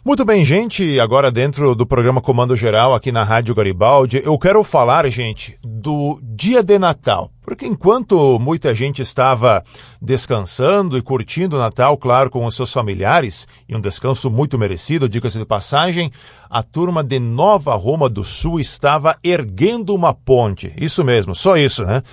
Muito bem, gente, agora dentro do programa Comando Geral aqui na Rádio Garibaldi, eu quero falar, gente, do dia de Natal. Porque enquanto muita gente estava descansando e curtindo o Natal, claro, com os seus familiares, e um descanso muito merecido, diga-se de passagem, a turma de Nova Roma do Sul estava erguendo uma ponte. Isso mesmo, só isso, né?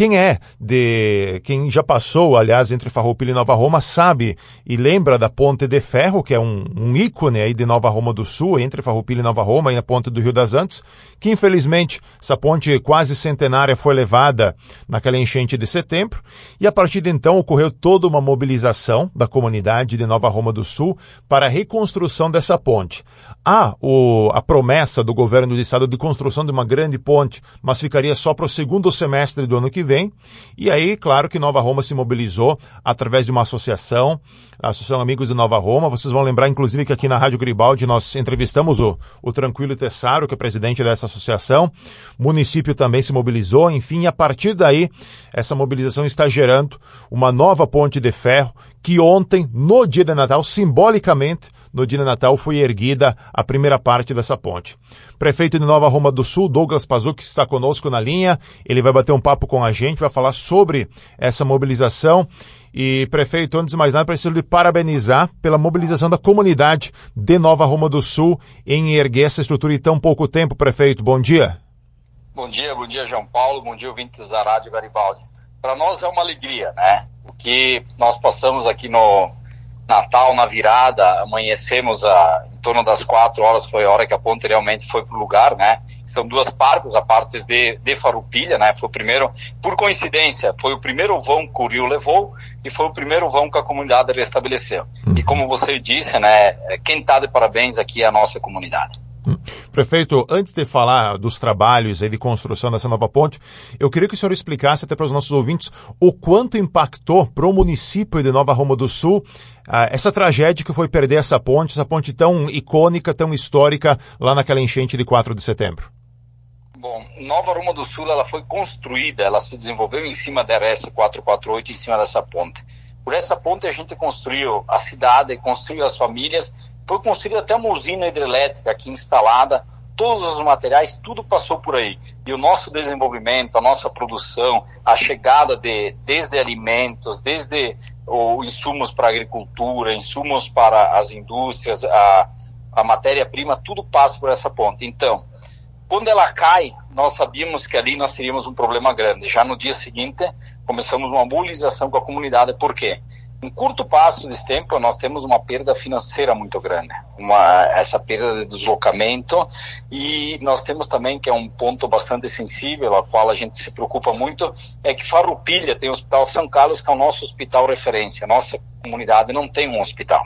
Quem já passou, aliás, entre Farroupilha e Nova Roma, sabe e lembra da Ponte de Ferro, que é um ícone aí de Nova Roma do Sul, entre Farroupilha e Nova Roma, e a Ponte do Rio das Antas, que infelizmente essa ponte quase centenária foi levada naquela enchente de setembro, e a partir de então ocorreu toda uma mobilização da comunidade de Nova Roma do Sul para a reconstrução dessa ponte. Há a promessa do governo do estado de construção de uma grande ponte, mas ficaria só para o segundo semestre do ano que vem, e aí, claro que Nova Roma se mobilizou através de uma associação, a Associação Amigos de Nova Roma. Vocês vão lembrar, inclusive, que aqui na Rádio Garibaldi nós entrevistamos o Tranquilo Tessaro, que é presidente dessa associação. O município também se mobilizou, enfim, e a partir daí, essa mobilização está gerando uma nova ponte de ferro que ontem, no dia de Natal, simbolicamente, no dia de Natal, foi erguida a primeira parte dessa ponte. Prefeito de Nova Roma do Sul, Douglas Pazuc, está conosco na linha. Ele vai bater um papo com a gente, vai falar sobre essa mobilização. E, prefeito, antes de mais nada, preciso lhe parabenizar pela mobilização da comunidade de Nova Roma do Sul em erguer essa estrutura em tão pouco tempo, prefeito. Bom dia. Bom dia, João Paulo. Bom dia, ouvintes da Rádio Garibaldi. Para nós é uma alegria, né? O que nós passamos aqui no Natal, na virada, amanhecemos em torno das 4 horas, foi a hora que a ponte realmente foi para o lugar, né? São duas partes, a parte de Farroupilha, né? Foi o primeiro, por coincidência, foi o primeiro vão que o rio levou e foi o primeiro vão que a comunidade restabeleceu. E como você disse, né? Quem está de parabéns aqui é a nossa comunidade. Prefeito, antes de falar dos trabalhos aí de construção dessa nova ponte, eu queria que o senhor explicasse até para os nossos ouvintes o quanto impactou para o município de Nova Roma do Sul essa tragédia que foi perder essa ponte tão icônica, tão histórica lá naquela enchente de 4 de setembro. Bom, Nova Roma do Sul, ela foi construída, ela se desenvolveu em cima da RS 448, em cima dessa ponte. Por essa ponte a gente construiu a cidade, construiu as famílias, foi construída até uma usina hidrelétrica aqui instalada, todos os materiais, tudo passou por aí. E o nosso desenvolvimento, a nossa produção, a chegada desde alimentos, desde insumos para a agricultura, insumos para as indústrias, a matéria-prima, tudo passa por essa ponte. Então, quando ela cai, nós sabíamos que ali nós teríamos um problema grande. Já no dia seguinte, começamos uma mobilização com a comunidade. Por quê? Em curto passo desse tempo, nós temos uma perda financeira muito grande, essa perda de deslocamento, e nós temos também, que é um ponto bastante sensível, ao qual a gente se preocupa muito, é que Farroupilha tem o Hospital São Carlos, que é o nosso hospital referência. Nossa comunidade não tem um hospital.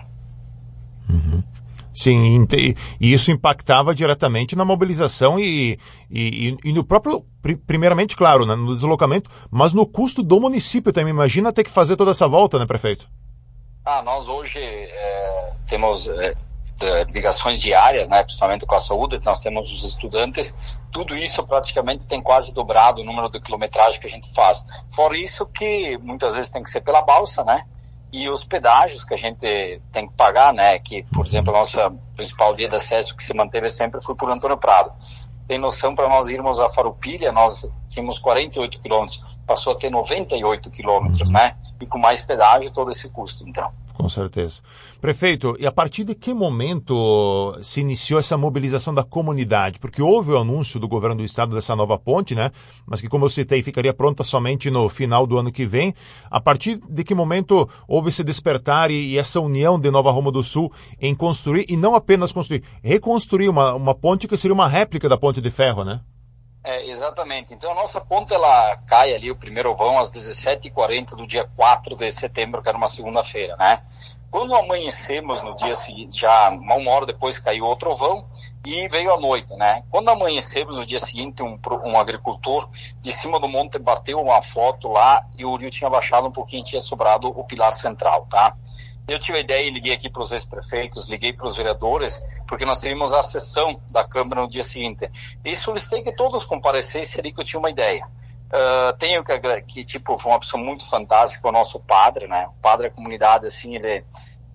Sim, e isso impactava diretamente na mobilização e no próprio, primeiramente, claro, né, no deslocamento, mas no custo do município também. Imagina ter que fazer toda essa volta, né, prefeito? Nós hoje temos ligações diárias, né, principalmente com a saúde, nós temos os estudantes, tudo isso praticamente tem quase dobrado o número de quilometragem que a gente faz. Fora isso que muitas vezes tem que ser pela balsa, né? E os pedágios que a gente tem que pagar, né? Que, por exemplo, a nossa principal via de acesso que se manteve sempre foi por Antônio Prado. Tem noção, para nós irmos a Farroupilha, nós tínhamos 48 quilômetros, passou a ter 98 quilômetros, né? E com mais pedágio, todo esse custo, então. Com certeza. Prefeito, e a partir de que momento se iniciou essa mobilização da comunidade? Porque houve o anúncio do governo do estado dessa nova ponte, né? Mas que, como eu citei, ficaria pronta somente no final do ano que vem. A partir de que momento houve esse despertar e essa união de Nova Roma do Sul em construir, e não apenas construir, reconstruir uma ponte que seria uma réplica da Ponte de Ferro, né? Exatamente. Então a nossa ponte, ela cai ali, o primeiro vão às 17h40 do dia 4 de setembro, que era uma segunda-feira, né? Quando amanhecemos no dia seguinte, já uma hora depois caiu outro vão e veio a noite, né? Quando amanhecemos no dia seguinte, um agricultor de cima do monte bateu uma foto lá e o rio tinha baixado um pouquinho, tinha sobrado o pilar central, tá? Eu tive a ideia e liguei aqui para os ex-prefeitos, liguei para os vereadores, porque nós teríamos a sessão da Câmara no dia seguinte. E solicitei que todos comparecessem ali, que eu tinha uma ideia. Tenho que, foi uma pessoa muito fantástica, o nosso padre, né? O padre da comunidade, assim, ele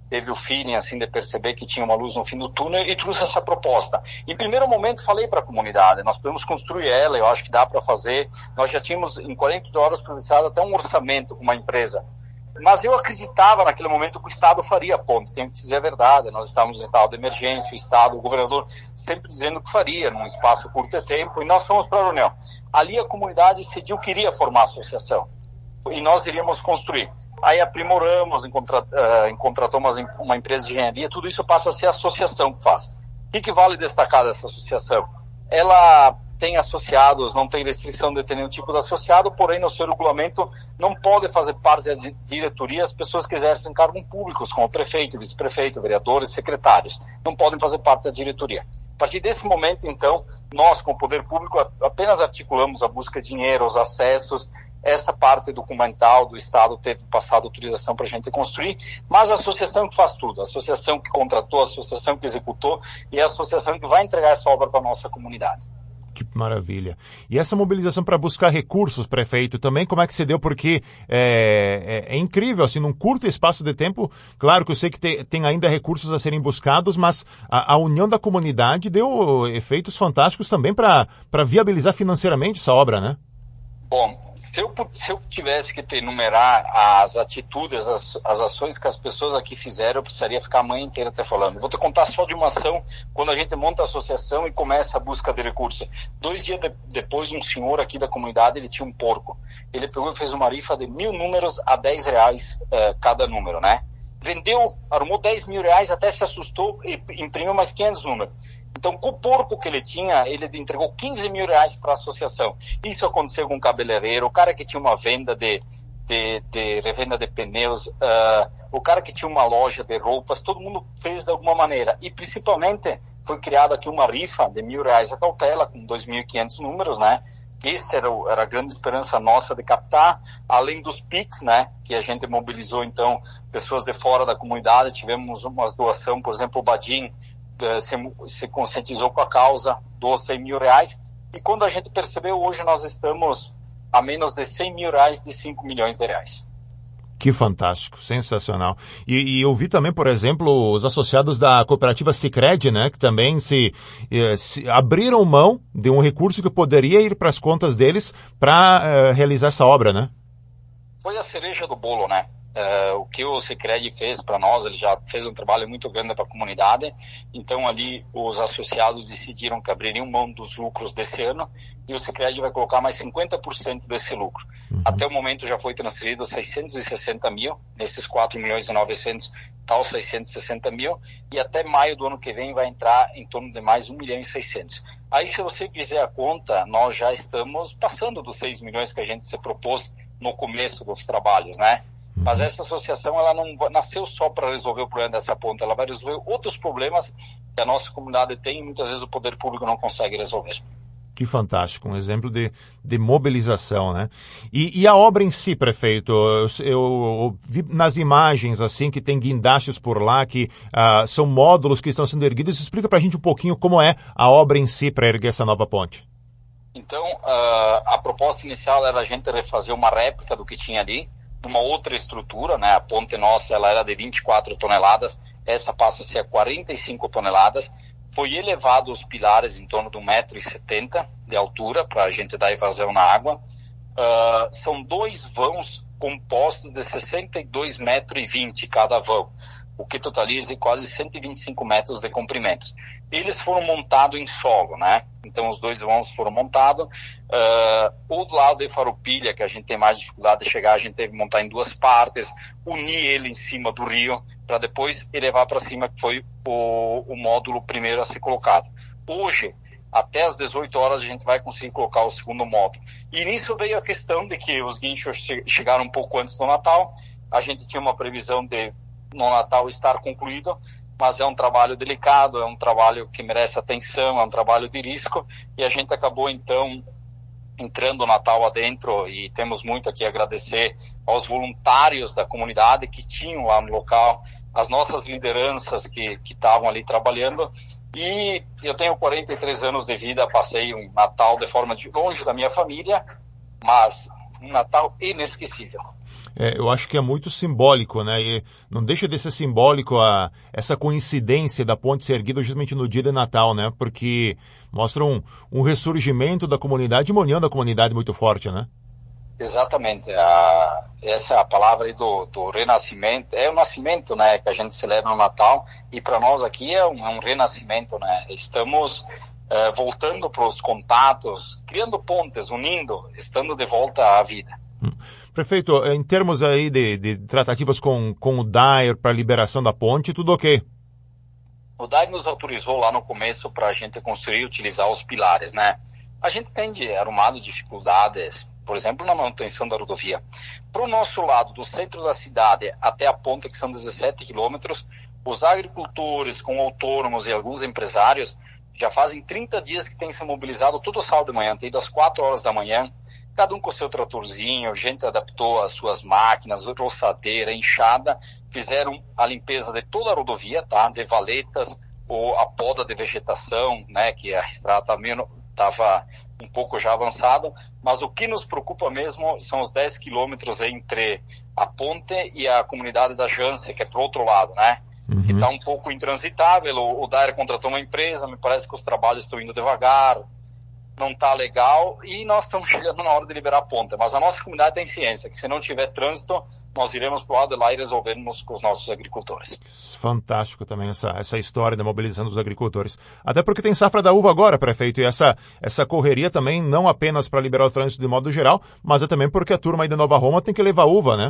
teve o feeling assim de perceber que tinha uma luz no fim do túnel e trouxe essa proposta. Em primeiro momento falei para a comunidade, nós podemos construir ela, eu acho que dá para fazer. Nós já tínhamos em 48 horas publicado até um orçamento com uma empresa. Mas eu acreditava naquele momento que o Estado faria a ponte, tem que dizer a verdade, nós estávamos em estado de emergência, o Estado, o governador sempre dizendo que faria, num espaço curto de tempo, e nós fomos para a reunião. Ali a comunidade decidiu que iria formar a associação, e nós iríamos construir. Aí aprimoramos, contratamos uma empresa de engenharia, tudo isso passa a ser a associação que faz. O que vale destacar dessa associação? Ela tem associados, não tem restrição de ter nenhum tipo de associado, porém no seu regulamento não pode fazer parte da diretoria as pessoas que exercem cargos públicos, como prefeito, vice-prefeito, vereadores, secretários. Não podem fazer parte da diretoria. A partir desse momento, então, nós, com o poder público, apenas articulamos a busca de dinheiro, os acessos, essa parte documental do Estado teve passado autorização para a gente construir, mas a associação que faz tudo, a associação que contratou, a associação que executou e a associação que vai entregar essa obra para a nossa comunidade. Que maravilha. E essa mobilização para buscar recursos, prefeito, também como é que se deu? Porque é incrível, assim, num curto espaço de tempo, claro que eu sei que tem ainda recursos a serem buscados, mas a união da comunidade deu efeitos fantásticos também para viabilizar financeiramente essa obra, né? Bom, se eu tivesse que enumerar as atitudes, as ações que as pessoas aqui fizeram, eu precisaria ficar a manhã inteira até falando. Vou te contar só de uma ação, quando a gente monta a associação e começa a busca de recursos. 2 dias depois, um senhor aqui da comunidade, ele tinha um porco. Ele pegou e fez uma rifa de 1.000 números a R$10 cada número, né? Vendeu, arrumou R$10.000, até se assustou e imprimiu mais 500 números. Então, com o porco que ele tinha, ele entregou R$15.000 para a associação. Isso aconteceu com um cabeleireiro, o cara que tinha uma venda de revenda de pneus, o cara que tinha uma loja de roupas, todo mundo fez de alguma maneira. E, principalmente, foi criada aqui uma rifa de R$1.000 a cautela, com 2.500 números, né? Essa era a grande esperança nossa de captar, além dos PIX, né? Que a gente mobilizou, então, pessoas de fora da comunidade. Tivemos umas doações, por exemplo, o Badim, se conscientizou com a causa, doou R$100.000, e quando a gente percebeu, hoje nós estamos a menos de R$100.000 de R$5 milhões. Que fantástico, sensacional. E eu vi também, por exemplo, os associados da cooperativa Sicredi, né, que também se abriram mão de um recurso que poderia ir para as contas deles para realizar essa obra, né? Foi a cereja do bolo, né? O que o Sicredi fez para nós, ele já fez um trabalho muito grande para a comunidade, então ali os associados decidiram que abririam mão dos lucros desse ano e o Sicredi vai colocar mais 50% desse lucro. Até o momento já foi transferido 660 mil, nesses 4.900.000 está os 660 mil, e até maio do ano que vem vai entrar em torno de mais 1.600.000. Aí, se você fizer a conta, nós já estamos passando dos 6 milhões que a gente se propôs no começo dos trabalhos, né? Mas essa associação, ela não nasceu só para resolver o problema dessa ponte, ela vai resolver outros problemas que a nossa comunidade tem e muitas vezes o poder público não consegue resolver. Que fantástico, um exemplo de mobilização, né? E a obra em si, prefeito, eu vi nas imagens, assim, que tem guindastes por lá, que são módulos que estão sendo erguidos. Explica pra gente um pouquinho como é a obra em si para erguer essa nova ponte. Então, a proposta inicial era a gente refazer uma réplica do que tinha ali, uma outra estrutura, né? A ponte nossa, ela era de 24 toneladas, essa passa a ser a 45 toneladas. Foi elevado os pilares em torno de 1,70 m de altura para a gente dar evasão na água. São 2 vãos compostos de 62,20 m cada vão, o que totaliza quase 125 metros de comprimento. Eles foram montados em solo, né? Então os 2 vãos foram montados. O lado de Farroupilha, que a gente tem mais dificuldade de chegar, a gente teve que montar em 2 partes, unir ele em cima do rio, para depois elevar para cima, que foi o módulo primeiro a ser colocado. Hoje, até às 18 horas, a gente vai conseguir colocar o segundo módulo. E nisso veio a questão de que os guinchos chegaram um pouco antes do Natal. A gente tinha uma previsão de no Natal estar concluído, mas é um trabalho delicado, é um trabalho que merece atenção, é um trabalho de risco, e a gente acabou então entrando o Natal adentro, e temos muito aqui a agradecer aos voluntários da comunidade que tinham lá no local, as nossas lideranças que estavam ali trabalhando. E eu tenho 43 anos de vida, passei um Natal de forma longe da minha família, mas um Natal inesquecível. Eu acho que é muito simbólico, né? E não deixa de ser simbólico essa coincidência da ponte ser erguida justamente no dia de Natal, né? Porque mostra um ressurgimento da comunidade, uma união da comunidade muito forte, né? Exatamente. Essa é a palavra aí do renascimento. É o nascimento, né, que a gente celebra no Natal, e para nós aqui é um renascimento, né? Estamos voltando para os contatos, criando pontes, unindo, estando de volta à vida. Prefeito, em termos aí de tratativas com o DAER para a liberação da ponte, tudo ok? O DAER nos autorizou lá no começo para a gente construir e utilizar os pilares, né? A gente tem arrumado dificuldades, por exemplo, na manutenção da rodovia. Para o nosso lado, do centro da cidade até a ponte, que são 17 quilômetros, os agricultores com autônomos e alguns empresários já fazem 30 dias que têm se mobilizado todo sábado de manhã, tem ido às 4 horas da manhã, cada um com o seu tratorzinho, gente adaptou as suas máquinas, roçadeira, enxada, fizeram a limpeza de toda a rodovia, tá? De valetas, ou a poda de vegetação, né? Que a estrada estava um pouco já avançado, mas o que nos preocupa mesmo são os 10 quilômetros entre a ponte e a comunidade da Jância, que é pro outro lado, né? Que está um pouco intransitável. O DAER contratou uma empresa, me parece que os trabalhos estão indo devagar, não está legal, e nós estamos chegando na hora de liberar a ponte. Mas a nossa comunidade tem ciência que se não tiver trânsito, nós iremos para o lado de lá e resolvermos com os nossos agricultores. Fantástico também essa história da mobilização dos agricultores. Até porque tem safra da uva agora, prefeito, e essa correria também não apenas para liberar o trânsito de modo geral, mas é também porque a turma aí de Nova Roma tem que levar uva, né?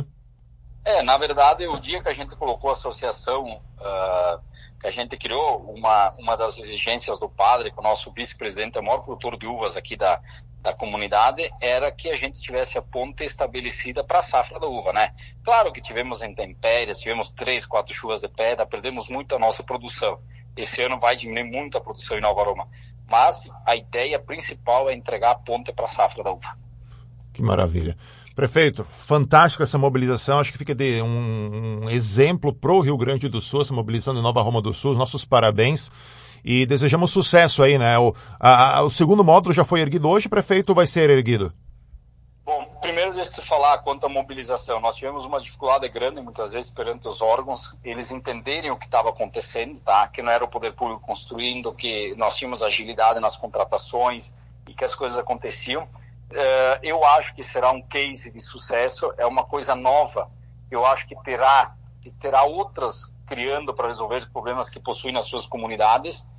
Na verdade, o dia que a gente colocou a associação, que a gente criou, uma das exigências do padre, que o nosso vice-presidente é o maior produtor de uvas aqui da comunidade, era que a gente tivesse a ponte estabelecida para a safra da uva, né? Claro que tivemos intempéries, tivemos 3, 4 chuvas de pedra, perdemos muito a nossa produção. Esse ano vai diminuir muito a produção em Nova Roma. Mas a ideia principal é entregar a ponte para a safra da uva. Que maravilha. Prefeito, fantástico essa mobilização, acho que fica de um exemplo para o Rio Grande do Sul, essa mobilização de Nova Roma do Sul, os nossos parabéns e desejamos sucesso aí, né? O segundo módulo já foi erguido hoje, prefeito, vai ser erguido? Bom, primeiro deixa eu te falar quanto à mobilização. Nós tivemos uma dificuldade grande, muitas vezes, perante os órgãos, eles entenderem o que estava acontecendo, tá? Que não era o poder público construindo, que nós tínhamos agilidade nas contratações e que as coisas aconteciam. Eu acho que será um case de sucesso, é uma coisa nova. Eu acho que terá outras criando para resolver os problemas que possuem nas suas comunidades.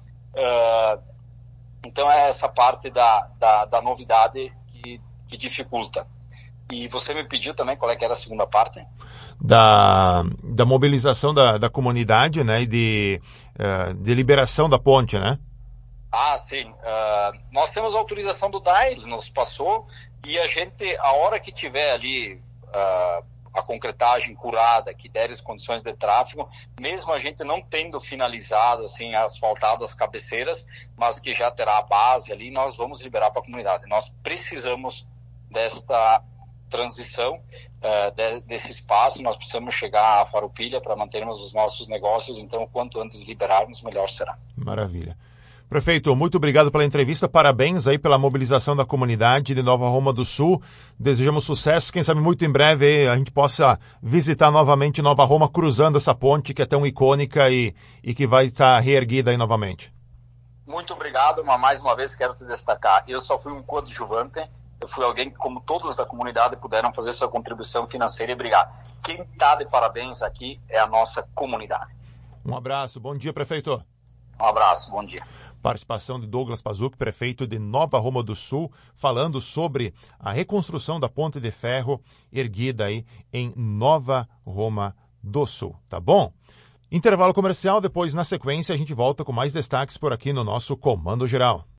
Então é essa parte da novidade que dificulta. E você me pediu também qual é que era a segunda parte? Da mobilização da comunidade, né, e de liberação da ponte, né? Sim. Nós temos a autorização do DAER, ele nos passou, e a gente, a hora que tiver ali a concretagem curada, que der as condições de tráfego, mesmo a gente não tendo finalizado, assim, asfaltado as cabeceiras, mas que já terá a base ali, nós vamos liberar para a comunidade. Nós precisamos desta transição, desse espaço, nós precisamos chegar à Farroupilha para mantermos os nossos negócios, então quanto antes liberarmos, melhor será. Maravilha. Prefeito, muito obrigado pela entrevista, parabéns aí pela mobilização da comunidade de Nova Roma do Sul, desejamos sucesso, quem sabe muito em breve aí a gente possa visitar novamente Nova Roma cruzando essa ponte que é tão icônica e que vai estar reerguida aí novamente. Muito obrigado, mas mais uma vez quero te destacar, eu só fui um coadjuvante, eu fui alguém que, como todos da comunidade, puderam fazer sua contribuição financeira e brigar. Quem está de parabéns aqui é a nossa comunidade. Um abraço, bom dia, prefeito. Um abraço, bom dia. Participação de Douglas Pazuc, prefeito de Nova Roma do Sul, falando sobre a reconstrução da ponte de ferro erguida aí em Nova Roma do Sul, tá bom? Intervalo comercial, depois na sequência a gente volta com mais destaques por aqui no nosso Comando Geral.